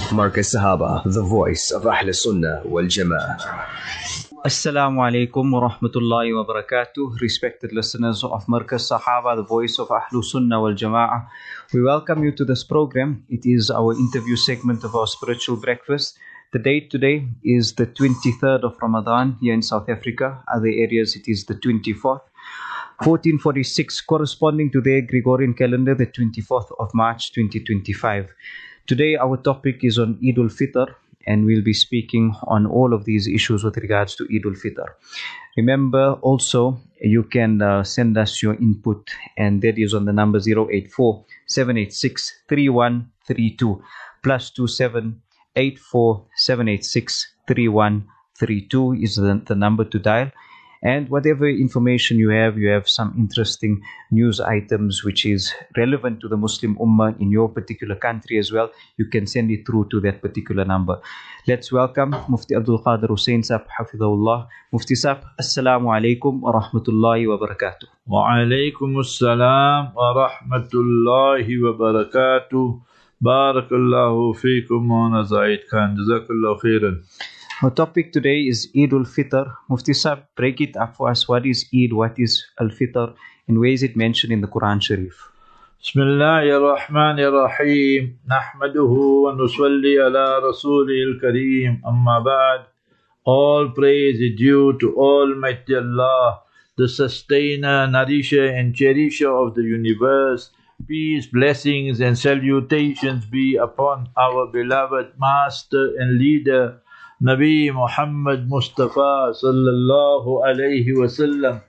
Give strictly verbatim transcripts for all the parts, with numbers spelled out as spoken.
Markaz Sahaba, the voice of Ahl Sunnah wal Jama'ah. Assalamu alaikum wa rahmatullahi wa barakatuh. Respected listeners of Markaz Sahaba, the voice of Ahl Sunnah wal Jama'ah. We welcome you to this program. It is our interview segment of our spiritual breakfast. The date today is the twenty-third of Ramadan here in South Africa. Other areas it is the twenty-fourth. fourteen forty-six, corresponding to their Gregorian calendar, the twenty-fourth of March twenty twenty-five. Today our topic is on Eid al-Fitr, and we'll be speaking on all of these issues with regards to Eid al-Fitr. Remember also, you can uh, send us your input, and that is on the number zero eight four, seven eight six, three one three two, plus two seven eight four, seven eight six, three one three two is the, the number to dial. And whatever information you have, you have some interesting news items which is relevant to the Muslim Ummah in your particular country as well, you can send it through to that particular number. Let's welcome Mufti Abdul Qadir Hussain Sahib, Hafidhahullah. Mufti Sahib, Assalamu alaikum wa rahmatullahi wa barakatuh. Wa alaikum assalam wa rahmatullahi wa barakatuh. Barakallahu feekum wa Nazaid Khan. Jazakallahu khairan. Our topic today is Eid al-Fitr. Mufti Sahib, break it up for us. What is Eid? What is al-Fitr? And where is it mentioned in the Quran Sharif? Bismillahir Rahmanir Rahim. Nahmaduhu wa nusalli ala Rasulil Kareem. Amma ba'd. All praise is due to Almighty Allah, the sustainer, nourisher and cherisher of the universe. Peace, blessings and salutations be upon our beloved Master and Leader, Nabi Muhammad Mustafa sallallahu alayhi wasallam.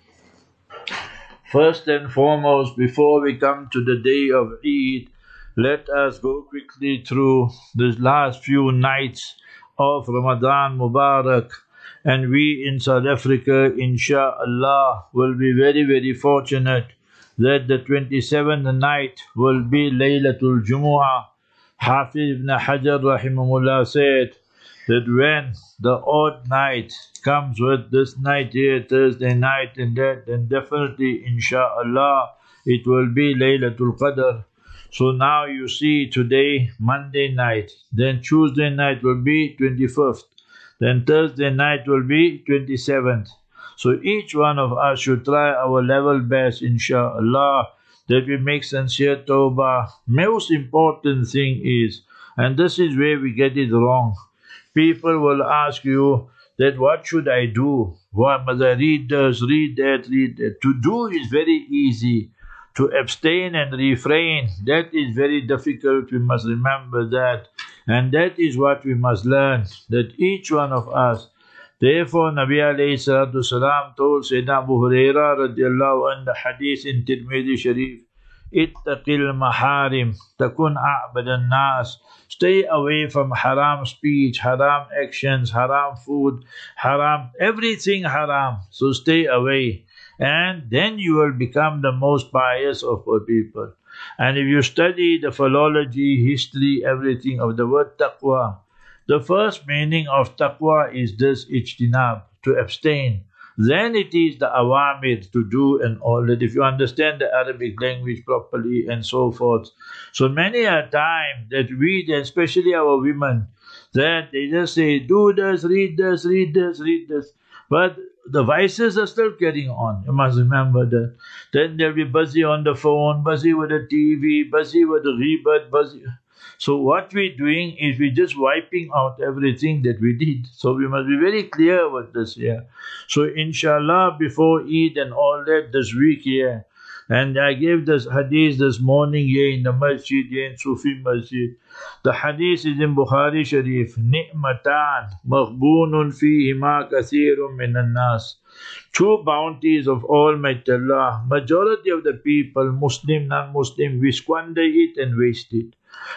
First and foremost, before we come to the day of Eid, let us go quickly through the last few nights of Ramadan Mubarak. And we in South Africa, insha'Allah, will be very, very fortunate that the twenty-seventh night will be Laylatul Jumu'ah. Hafiz ibn Hajar rahimahullah said that when the odd night comes with this night here, Thursday night and that, then definitely, insha'Allah, it will be Laylatul Qadr. So now you see today, Monday night, then Tuesday night will be twenty-fifth, then Thursday night will be twenty-seventh. So each one of us should try our level best, insha'Allah, that we make sincere tawbah. Most important thing is, and this is where we get it wrong, people will ask you that what should I do? What must I read this, read that, read that? To do is very easy. To abstain and refrain, that is very difficult. We must remember that. And that is what we must learn, that each one of us. Therefore, Nabi alayhi salatu salam told Sayyidina Abu Hurairah radiallahu anhu, the hadith in Tirmidhi Sharif, Ittaqil maharim, takun a'badan nas. Stay away from haram speech, haram actions, haram food, haram, everything haram. So stay away. And then you will become the most pious of all people. And if you study the philology, history, everything of the word taqwa, the first meaning of taqwa is this ijtinab, to abstain. Then it is the awamir, to do and all that, if you understand the Arabic language properly and so forth. So many a time that we, especially our women, that they just say, do this, read this, read this, read this. But the vices are still carrying on. You must remember that. Then they'll be busy on the phone, busy with the T V, busy with the rebirth, busy. So what we're doing is we're just wiping out everything that we did. So we must be very clear with this here. So inshallah, before Eid and all that this week here, and I gave this hadith this morning here in the masjid, here in Sufi Masjid. The hadith is in Bukhari Sharif. Ni'matan maghbunun fihima kathirun minan nas. Two bounties of Almighty Allah. Majority of the people, Muslim, non-Muslim, we squander it and waste it.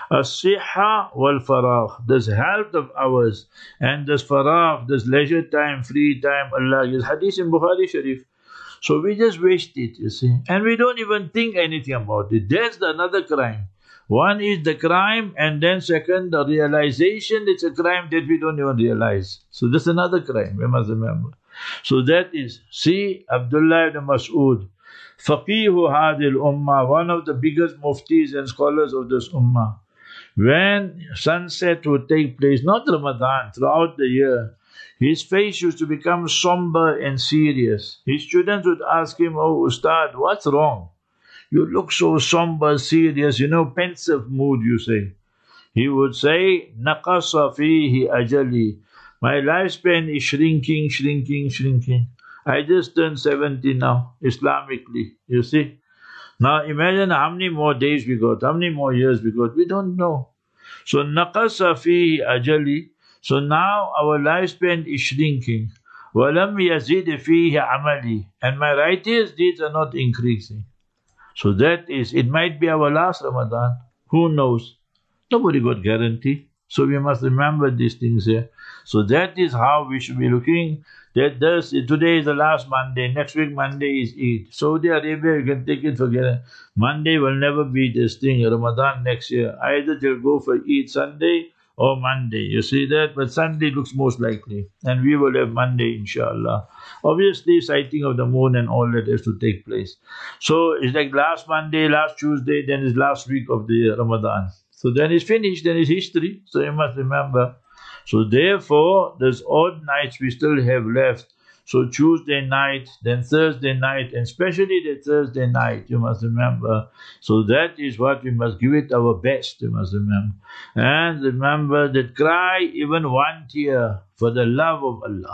As-siha wal-faragh, this health of ours, and this faragh, this leisure time, free time, Allah gives. Hadith in Bukhari Sharif. So we just waste it, you see. And we don't even think anything about it. That's the another crime. One is the crime, and then second, the realization it's a crime that we don't even realize. So that's another crime, we must remember. So that is, see, Abdullah ibn Mas'ud, Faqihu Hadil Ummah, one of the biggest muftis and scholars of this Ummah. when sunset would take place, not Ramadan, throughout the year, his face used to become somber and serious. His students would ask him, "Oh, Ustad, what's wrong? You look so somber, serious, you know, pensive mood, you say." He would say, "Naqasa fihi ajali." My lifespan is shrinking, shrinking, shrinking. I just turned seventy now, Islamically, you see. Now imagine how many more days we got, how many more years we got. We don't know. So, naqasa fihi ajali. So now our lifespan is shrinking. وَلَمْ يَزِدْ فِيهِ عَمَلِي. And my righteous deeds are not increasing. So that is, it might be our last Ramadan. Who knows? Nobody got guarantee. So we must remember these things here. So that is how we should be looking. That does, today is the last Monday. Next week Monday is Eid. Saudi Arabia, you can take it for granted. Monday will never be this thing. Ramadan next year. Either they'll go for Eid Sunday or Monday. You see that? But Sunday looks most likely. And we will have Monday, inshallah. Obviously, sighting of the moon and all that has to take place. So it's like last Monday, last Tuesday, then is last week of the Ramadan. So then it's finished, then it's history. So you must remember. So therefore, there's odd nights we still have left. So Tuesday night, then Thursday night, and especially the Thursday night, you must remember. So that is what we must give it our best, you must remember. And remember that cry even one tear for the love of Allah.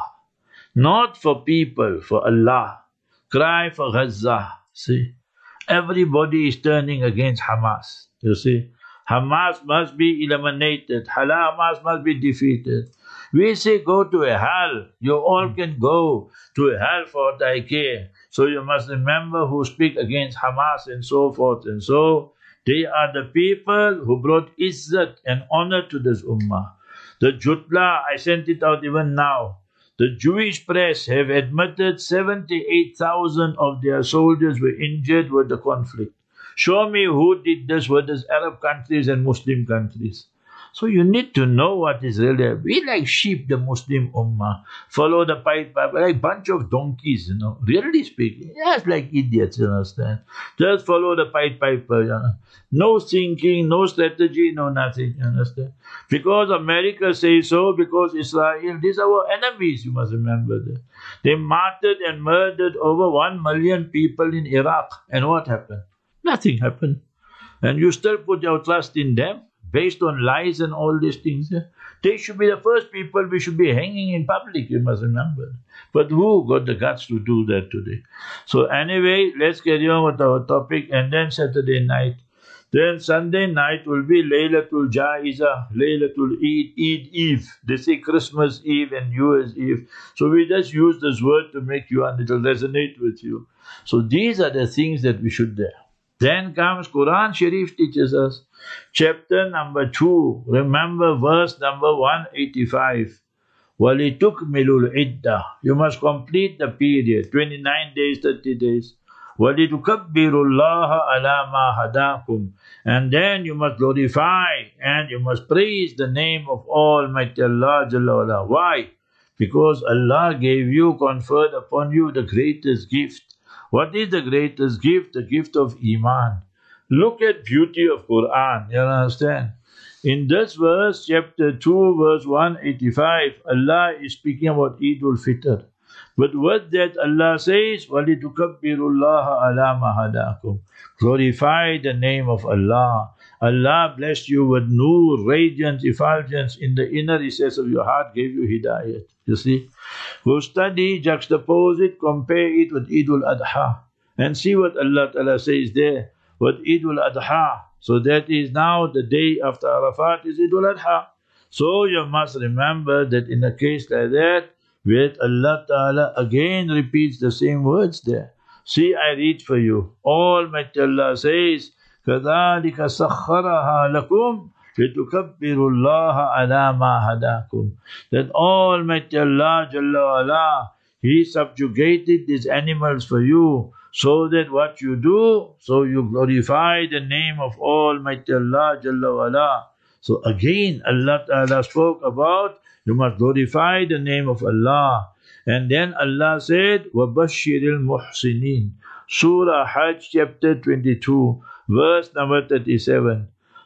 Not for people, for Allah. Cry for Gaza. See? Everybody is turning against Hamas. You see? Hamas must be eliminated. Hamas must be defeated. We say go to a hell. You all can go to a hell for thy care. So you must remember who speak against Hamas and so forth and so. They are the people who brought izzat and honor to this ummah. The Jutla, I sent it out even now. The Jewish press have admitted seventy-eight thousand of their soldiers were injured with the conflict. Show me who did this with these Arab countries and Muslim countries. So you need to know what is really. We like sheep, the Muslim ummah. Follow the pipe, like bunch of donkeys, you know. Really speaking, yes, like idiots, you understand. Just follow the pipe piper, you know. No thinking, no strategy, no nothing, you understand. Because America says so, because Israel, these are our enemies, you must remember that. They martyred and murdered over one million people in Iraq. And what happened? Nothing happened. And you still put your trust in them based on lies and all these things. They should be the first people we should be hanging in public, you must remember. But who got the guts to do that today? So anyway, let's carry on with our topic. And then Saturday night. Then Sunday night will be Laylatul Jaiza, Laylatul Eid, Eid Eve. They say Christmas Eve and New Year's Eve. So we just use this word to make you, and it will resonate with you. So these are the things that we should do. Then comes Quran Sharif teaches us. Chapter number two. Remember verse number one eighty-five. وَلِتُكْمِلُوا الْعِدَّةِ. You must complete the period. twenty-nine days, thirty days. وَلِتُكَبِّرُوا اللَّهَ عَلَى مَا هَدَاكُمْ. And then you must glorify and you must praise the name of Almighty Allah Jalla wala. Why? Because Allah gave you, conferred upon you the greatest gift. What is the greatest gift? The gift of Iman. Look at beauty of Quran, you understand? In this verse, chapter two, verse one eighty-five, Allah is speaking about Eid al-Fitr. But with that Allah says, وَلِتُكَبِّرُوا اللَّهَ عَلَى مَا هَدَاكُمْ. Glorify the name of Allah. Allah blessed you with nur, radiance, effulgence in the inner recess of your heart, gave you hidayat. You see? Go study, juxtapose it, compare it with Eid al-Adha. And see what Allah Ta'ala says there. With Eid al-Adha. So that is now the day after Arafat is Eid al-Adha. So you must remember that in a case like that, where Allah Ta'ala again repeats the same words there. See, I read for you. Almighty Allah says, كَذَلِكَ سَخَّرَهَا لَكُمْ لِتُكَبِّرُوا اللَّهَ عَلَى مَا هَدَاكُمْ. That Almighty Allah Jalla wala, He subjugated these animals for you, so that what you do, so you glorify the name of Almighty Allah Jalla wala. So again, Allah Ta'ala spoke about, you must glorify the name of Allah. And then Allah said, وَبَشِّرِ الْمُحْسِنِينَ. Surah Hajj chapter twenty-two, verse number thirty-seven.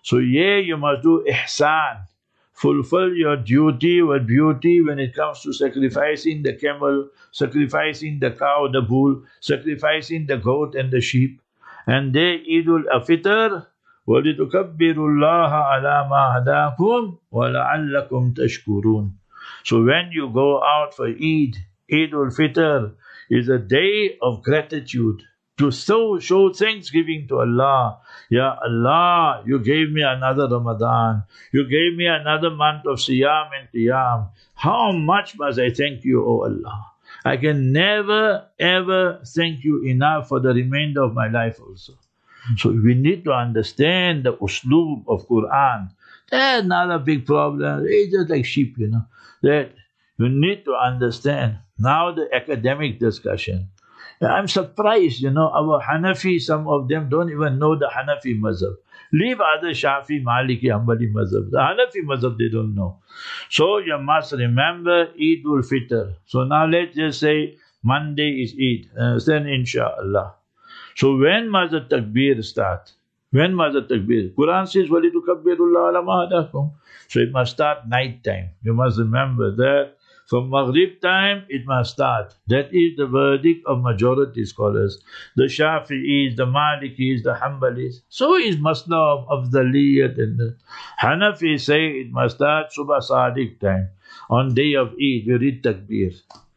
So yeah, you must do ihsan. Fulfill your duty with beauty when it comes to sacrificing the camel, sacrificing the cow, the bull, sacrificing the goat and the sheep. And they Eidul Fitr, وَلِتُكَبِّرُوا اللَّهَ عَلَى مَا هَدَاكُمْ وَلَعَلَّكُمْ تَشْكُرُونَ. So when you go out for Eid, Eidul Fitr is a day of gratitude, to show, show thanksgiving to Allah. Ya Allah, you gave me another Ramadan. You gave me another month of Siyam and Qiyam. How much must I thank you, O Allah? I can never ever thank you enough for the remainder of my life also. So we need to understand the usloob of Quran. That's not a big problem. It's just like sheep, you know. That you need to understand. Now the academic discussion. I'm surprised, you know, our Hanafi, some of them don't even know the Hanafi mazhab. Leave other Shafi, Maliki, Hanbali mazhab. The Hanafi mazhab they don't know. So you must remember Eidul Fitr. So now let's just say Monday is Eid. Understand, inshallah. So when must the takbir start? When must the takbir? Quran says, وَلِتُكَبِّرُوا اللَّهَ عَلَى مَا هَدَاكُمْ. So it must start night time. You must remember that. From Maghrib time, it must start. That is the verdict of majority scholars. The Shafi'is, the Malikis, the Hanbalis. So is Masla of the Liyat and the Hanafi say it must start Subha Sadiq time. On day of Eid, you read Takbir.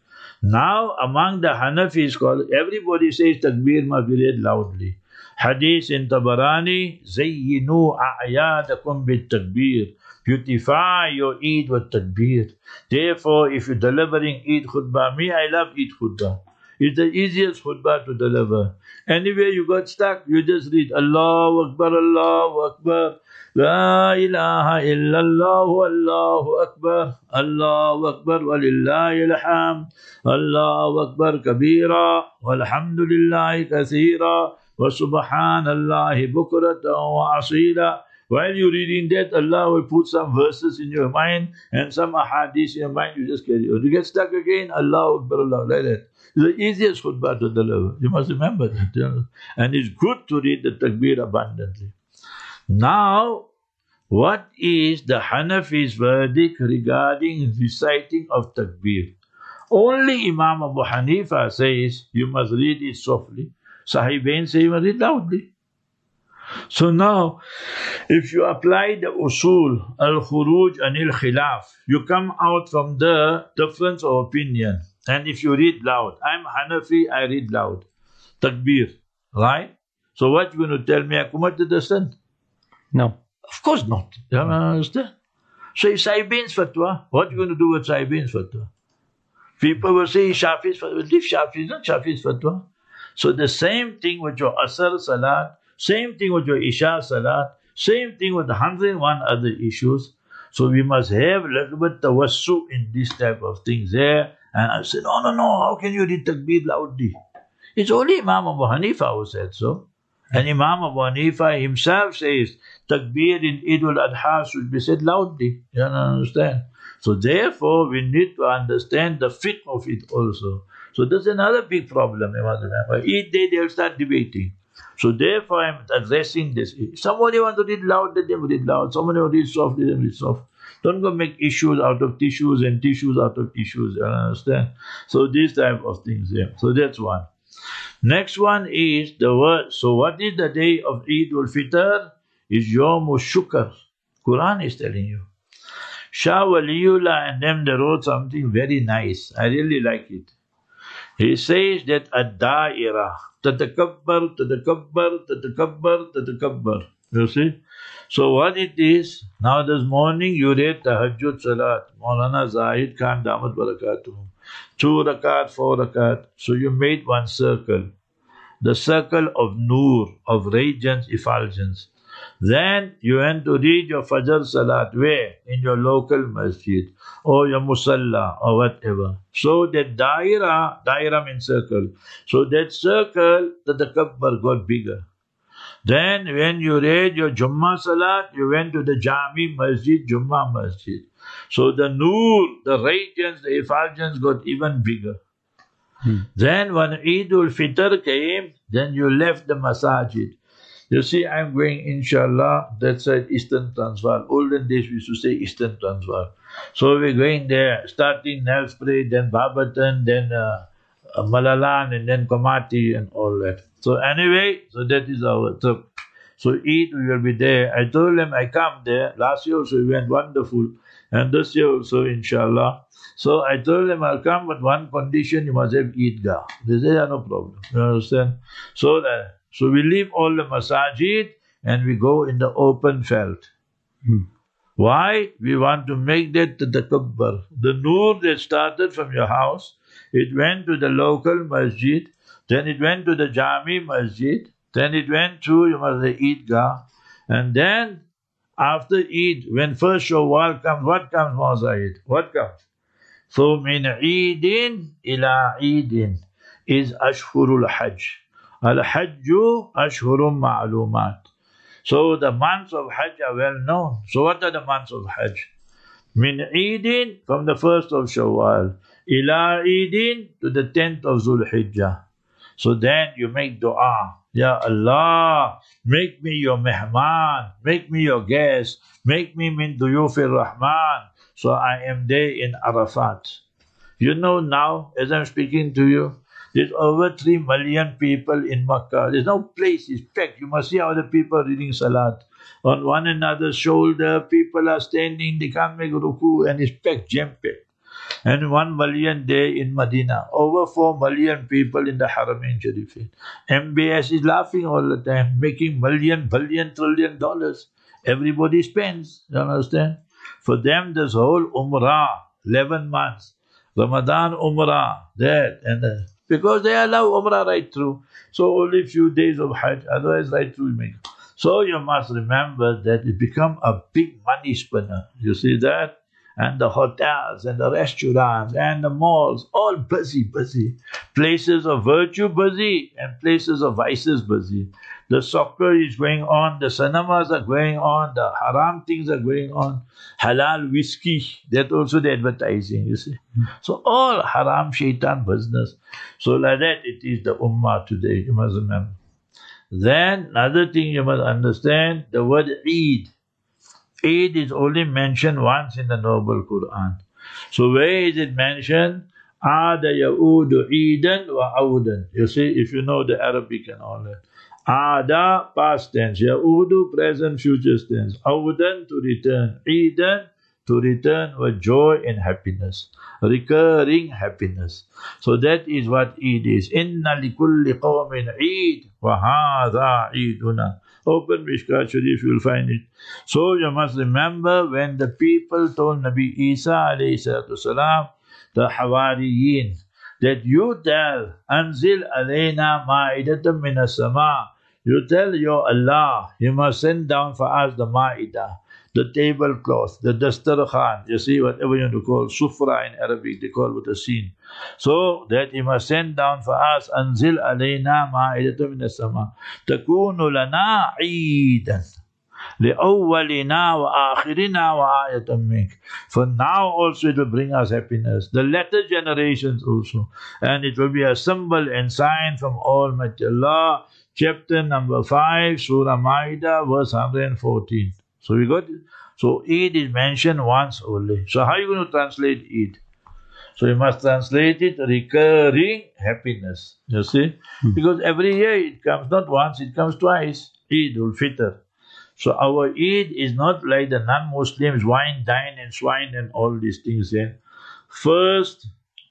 Now, among the Hanafi scholars, everybody says Takbir must be read loudly. Hadith in Tabarani, Zayyinu a'yadakum bit Takbir. Beautify your Eid with Takbir. Therefore, if you're delivering Eid khutbah, me, I love Eid khutbah. It's the easiest khutbah to deliver. Anywhere you got stuck, you just read Allahu Akbar, Allahu Akbar, La ilaha illallah, Allahu Akbar, Allahu Akbar, walillahi alhamd, Allahu Akbar kabira, walhamdulillahi kathira, wa subhanallahi bukratan wa asila. While you're reading that, Allah will put some verses in your mind and some ahadith in your mind, you just carry on. You get stuck again, Allah Akbar, Allah, like that. It's the easiest khutbah to deliver. You must remember that. You know? And it's good to read the takbir abundantly. Now, what is the Hanafi's verdict regarding reciting of takbir? Only Imam Abu Hanifa says you must read it softly. Sahibain say you must read loudly. So now, if you apply the usul, al-khuruj anil khilaf, you come out from the difference of opinion. And if you read loud, I'm Hanafi, I read loud. Takbir, right? So what you going to tell me, I committed the sin? No. Of course not. You understand? So if Saibin's fatwa, what you going to do with Saibin's fatwa? People will say Shafi's fatwa. Leave Shafi's, not Shafi's fatwa. So the same thing with your Asr Salat, same thing with your Isha Salat, same thing with the one hundred one other issues. So we must have a little bit tawassu in this type of things there. And I said, no, no, no, how can you read Takbir loudly? It's only Imam Abu Hanifa who said so. And Imam Abu Hanifa himself says, Takbir in Eid al-Adha should be said loudly. You understand? So therefore, we need to understand the fiqh of it also. So there's another big problem, you must remember. Each day they'll start debating. So therefore, I'm addressing this. If somebody wants to read loud, let them read loud. Somebody wants to read soft, let them read soft. Don't go make issues out of tissues and tissues out of issues. You understand? So this type of things there. So that's one. Next one is the word. So what is the day of Eid al-Fitr? Is Yawm al-Shukr. Quran is telling you. Shah Waliullah and them, they wrote something very nice. I really like it. He says that ad-da'ira, tatakabbar, tatakabbar, tatakabbar, tatakabbar. You see? So what it is, now this morning you read Tahajjud Salat, Maulana Zahid Khan Damat Barakatuh. Two rakat, four rakat. So you made one circle. The circle of Noor, of radiance, effulgence. Then you went to read your Fajr Salat. Where? In your local masjid. Or your Musalla or whatever. So that daira, daira means circle. So that circle, the takabbar got bigger. Then when you read your Jummah Salat, you went to the Jami Masjid, Jummah Masjid. So the Noor, the radiance, the effulgence got even bigger. Hmm. Then when Eid al-Fitr came, then you left the masajid. You see, I'm going, inshallah, that side, Eastern Transvaal. Olden days we used to say Eastern Transvaal. So we're going there, starting Nelspruit, then Barberton, then uh, uh, Malalan, and then Komati, and all that. So anyway, so that is our trip. So Eid, we will be there. I told them I come there. Last year also we went wonderful. And this year also, inshallah. So I told them I'll come, but one condition, you must have Eidgah. They say, yeah, no problem. You understand? So that, so we leave all the masajid and we go in the open felt. Hmm. Why? We want to make that the takabbar. The nur that started from your house, it went to the local masjid, then it went to the Jami masjid, then it went to, you must say, Eidgah, and then after Eid, when first Shawwal comes, what comes, Mawza? What comes? So, min Eidin ila Eidin is Ashhurul Hajj. Al-Hajju Ashhurum Ma'lumat. So, the months of Hajj are well known. So, what are the months of Hajj? Min Eidin, from the first of Shawwal, ila Eidin to the tenth of Zul Hijjah. So then you make dua. Ya Allah, make me your mehman, make me your guest, make me min duyufir Rahman. So I am there in Arafat. You know now, as I'm speaking to you, there's over three million people in Makkah. There's no place, it's packed. You must see how the people are reading Salat. On one another's shoulder, people are standing, they can't make ruku, and it's packed, jam-packed. And one million there in Medina. Over four million people in the Haramain Sharifin. M B S is laughing all the time, making million, billion, trillion dollars. Everybody spends, you understand? For them, this whole Umrah, eleven months, Ramadan Umrah, that and that. Because they allow Umrah right through. So only few days of Hajj, otherwise right through make. So you must remember that it become a big money spinner. You see that? And the hotels and the restaurants and the malls, all busy, busy. Places of virtue busy and places of vices busy. The soccer is going on, the cinemas are going on, the haram things are going on. Halal whiskey, that also the advertising, you see. So all haram shaitan business. So like that it is the ummah today, you must remember. Then another thing you must understand, the word Eid. Eid is only mentioned once in the Noble Quran. So where is it mentioned? Aada ya'udu Eidan wa awdan. You see, if you know the Arabic and all that. Aada, past tense. Ya'udu, present, future tense. Awdan, to return. Eidan, to return with joy and happiness. Recurring happiness. So that is what Eid is. Inna likulli qawmin Eid wa hadha Eiduna. Open Mishkat Sharif, you will find it. So you must remember when the people told Nabi Isa alayhi salatu salam, the Hawariyin, that you tell, Anzil alayna ma'idatam minas sama. You tell your Allah, you must send down for us the ma'idah, the tablecloth, the dastarkhan. You see, whatever you want to call, sufra in Arabic, they call it a scene. So that he must send down for us, Anzil alayna ma'idatum minas sama. Takunu lana Eidan. لِأَوَّلِنَا وَآخِرِنَا وَآيَةً مِّنْكَ. For now also it will bring us happiness. The latter generations also. And it will be a symbol and sign from Almighty Allah. Chapter number five, Surah Ma'idah, verse one hundred fourteen. So we got it. So Eid is mentioned once only. So how are you going to translate Eid? So you must translate it recurring happiness. You see? Hmm. Because every year it comes not once, it comes twice. Eid ul Fitr. So our Eid is not like the non-Muslims, wine, dine and swine and all these things there. First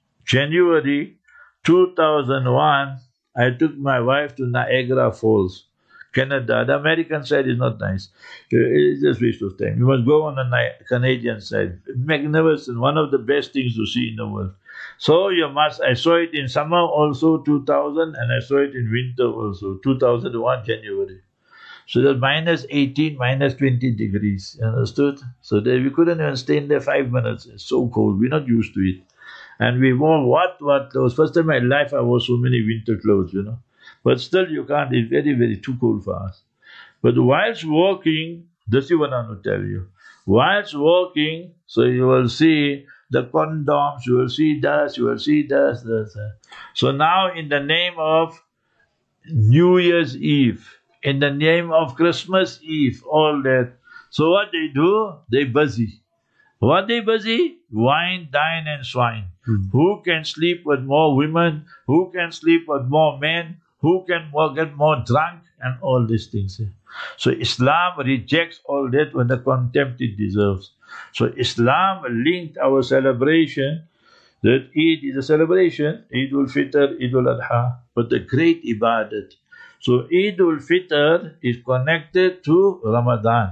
January two thousand one, I took my wife to Niagara Falls, Canada. The American side is not nice. It's just waste of time. You must go on the Canadian side. Magnificent, one of the best things to see in the world. So you must, I saw it in summer also, two thousand, and I saw it in winter also, two thousand one, January. So that's minus eighteen, minus twenty degrees, you understood? So there we couldn't even stay in there five minutes. It's so cold, we're not used to it. And we wore what, what clothes. First time in my life I wore so many winter clothes, you know. But still you can't, it's very, very too cold for us. But whilst walking, this is what I want to tell you. Whilst walking, so you will see the condoms, you will see dust, you will see dust, dust. So now in the name of New Year's Eve, in the name of Christmas Eve, all that. So what they do? They busy. What they busy? Wine, dine and swine. Hmm. Who can sleep with more women? Who can sleep with more men? Who can more, get more drunk? And all these things. So Islam rejects all that with the contempt it deserves. So Islam linked our celebration, that Eid is a celebration, Eid al-Fitr, Eid al-Adha, but the great ibadat. So Eid al-Fitr is connected to Ramadan.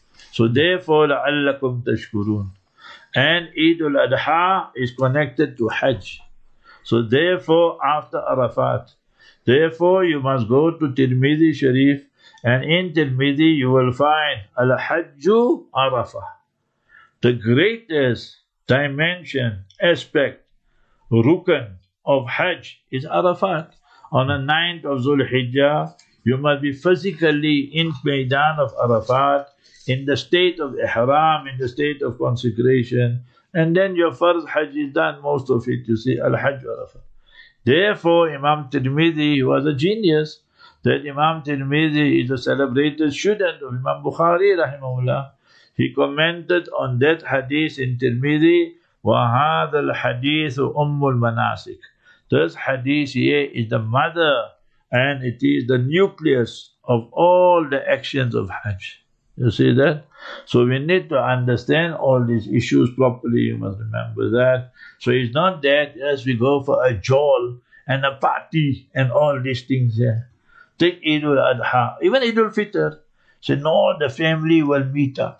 So therefore, لَعَلَّكُمْ تَشْكُرُونَ. And Eid al-Adha is connected to Hajj. So therefore, after Arafat. Therefore, you must go to Tirmidhi Sharif, and in Tirmidhi you will find Al-Hajju Arafah. The greatest dimension, aspect, rukn of Hajj is Arafat. On the ninth of Dhul Hijjah, you must be physically in Maidan of Arafat, in the state of Ihram, in the state of consecration, and then your first Hajj is done, most of it, you see, Al-Hajj Arafat. Therefore, Imam Tirmidhi was a genius. That Imam Tirmidhi is a celebrated student of Imam Bukhari, rahimahullah. He commented on that hadith in Tirmidhi, وَهَذَا الْحَدِيثُ أُمُّ الْمَنَاسِكِ. This hadith here is the mother and it is the nucleus of all the actions of Hajj. You see that? So we need to understand all these issues properly, you must remember that. So it's not that as we go for a jol and a party and all these things here. Take Eid al-Adha, even Eid al-Fitr. Say, no, the family will meet up.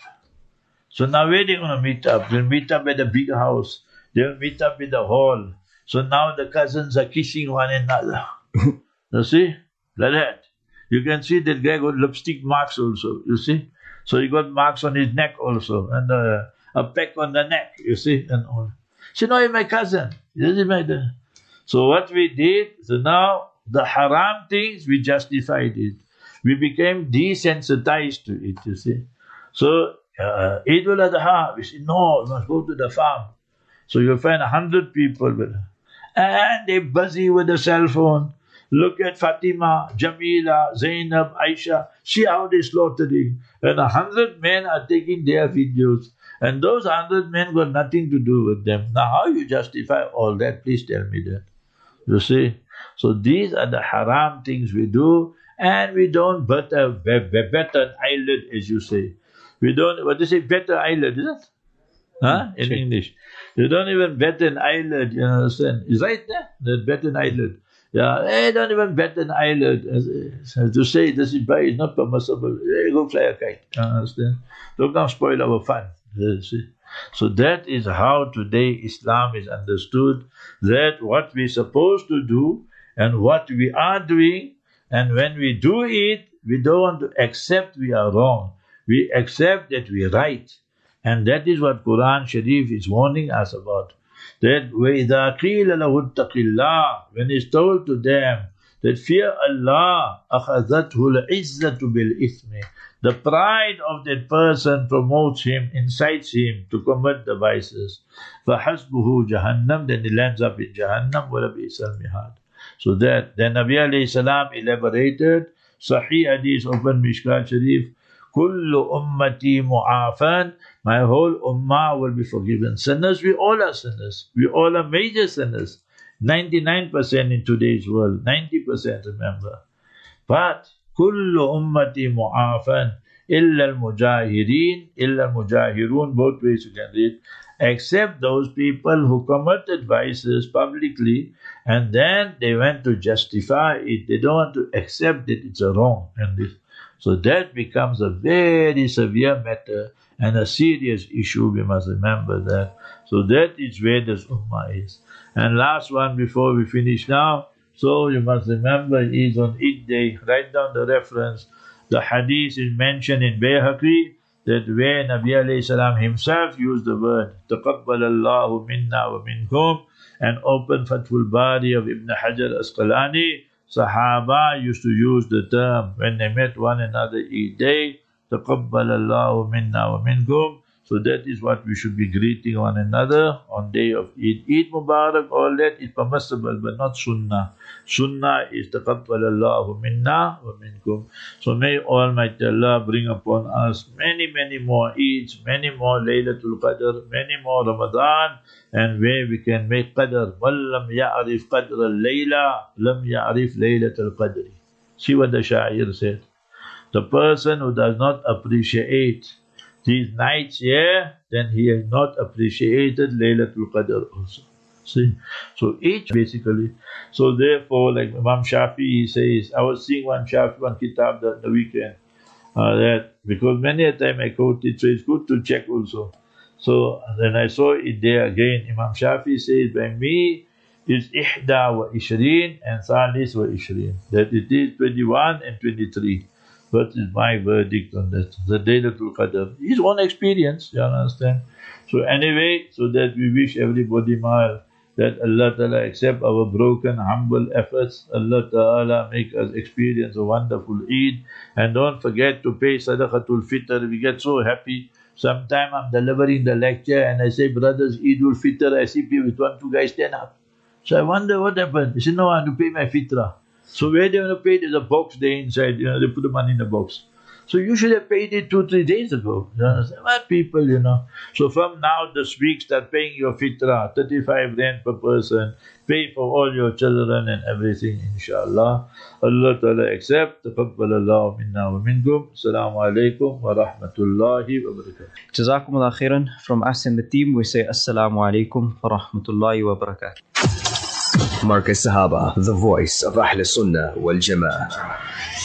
So now where they going to meet up? They'll meet up at the big house. They'll meet up in the hall. So now the cousins are kissing one another. You see? Like that. You can see that guy got lipstick marks also, you see? So he got marks on his neck also, and uh, a peck on the neck, you see, and all. So now he's my cousin. This is my cousin. So what we did, so now the haram things, we justified it. We became desensitized to it, you see. So uh, Eid al-Adha, we say, no, we must go to the farm. So you'll find a hundred people with her. And they're busy with the cell phone. Look at Fatima, Jamila, Zainab, Aisha. See how they're slaughtering. And a hundred men are taking their videos. And those hundred men got nothing to do with them. Now how you justify all that? Please tell me that. You see? So these are the haram things we do. And we don't better, better an eyelid, as you say. We don't, what do you say, better eyelid, is it? Huh? In sure. English. You don't even bet an eyelid, you understand? It's right there, that bet an eyelid. Yeah, they don't even bet an eyelid. Uh, to say this is by is not permissible. Hey, go fly a kite. You understand? Don't come spoil our fun. You see? So that is how today Islam is understood. That what we're supposed to do and what we are doing, and when we do it, we don't want to accept we are wrong. We accept that we're right. And that is what Quran Sharif is warning us about. That وَإِذَا قِيلَ لَهُ اتَّقِ اللَّهِ, when it's told to them that fear Allah, أَخَذَتْهُ الْعِزَّةُ بِالْإِثْمِ, the pride of that person promotes him, incites him to commit the vices. فَحَسْبُهُ جَهَنَّمْ, then he lands up in Jahannam, وَلَبِئْسَ الْمِهَادُ. So that, then Nabi alayhi salam elaborated, Sahih Hadith, open Mishkat Sharif, Kullu ummati mu'afan, my whole ummah will be forgiven. Sinners, we all are sinners. We all are major sinners. ninety-nine percent in today's world, ninety percent remember. But, Kullu ummati mu'afan, illa al-mujahirin, illa al-mujahirun, both ways you can read, except those people who committed vices publicly and then they went to justify it. They don't want to accept that it's a wrong. And this. So that becomes a very severe matter and a serious issue, we must remember that. So that is where this ummah is. And last one before we finish now, so you must remember is on Eid day, write down the reference. The hadith is mentioned in Bayhaqi that where Nabi alayhi salam himself used the word تَقَبَّلَ اللَّهُ مِنَّا وَمِنْكُمْ, and open Fathul Bari of Ibn Hajar Asqalani, Sahaba used to use the term when they met one another each day, تَقَبَّلَ اللَّهُ مِنَّا وَمِنْكُمْ. So that is what we should be greeting one another on day of Eid. Eid Mubarak, all that is permissible, but not Sunnah. Sunnah is taqabbal Allahu minna wa minkum. So may Almighty Allah bring upon us many, many more Eids, many more Laylatul Qadr, many more Ramadan, and where we can make Qadr. وَلَّمْ يَعْرِفْ قَدْرَ اللَّيْلَةِ لَمْ يَعْرِفْ لَيْلَةَ الْقَدْرِ. See what the Sha'ir said. The person who does not appreciate these nights here, then he has not appreciated Laylatul Qadr also. See? So each basically. So therefore, like Imam Shafi'i says, I was seeing one Shafi'i, one kitab the, the weekend, uh, that because many a time I quote it, so it's good to check also. So then I saw it there again. Imam Shafi'i says, by me is ihda wa ishreen and thalis wa ishreen. That it is twenty-one and twenty-three. What is my verdict on that? The Laylatul Qadr. His own experience, you understand? So anyway, so that we wish everybody mild, that Allah Ta'ala accept our broken, humble efforts. Allah Ta'ala make us experience a wonderful Eid. And don't forget to pay Sadaqatul Fitr. We get so happy. Sometime I'm delivering the lecture and I say, brothers, Eidul Fitr, I see people with one, two guys stand up. So I wonder what happened. He said, no, I have to pay my fitrah. So where they want to pay, there's a box there inside, you know, they put the money in the box. So you should have paid it two, three days ago. You understand? What people, you know. So from now, this week, start paying your fitrah, thirty-five rand per person. Pay for all your children and everything, inshallah. Allah Ta'ala accept. Taqabbal Allah minna wa minkum. Assalamu alaikum wa rahmatullahi wa barakatuh. Jazakumullah khairan. From us and the team, we say Assalamu alaikum wa rahmatullahi wa barakatuh. Markaz Sahaba, the voice of Ahl Sunnah wal Jama'ah.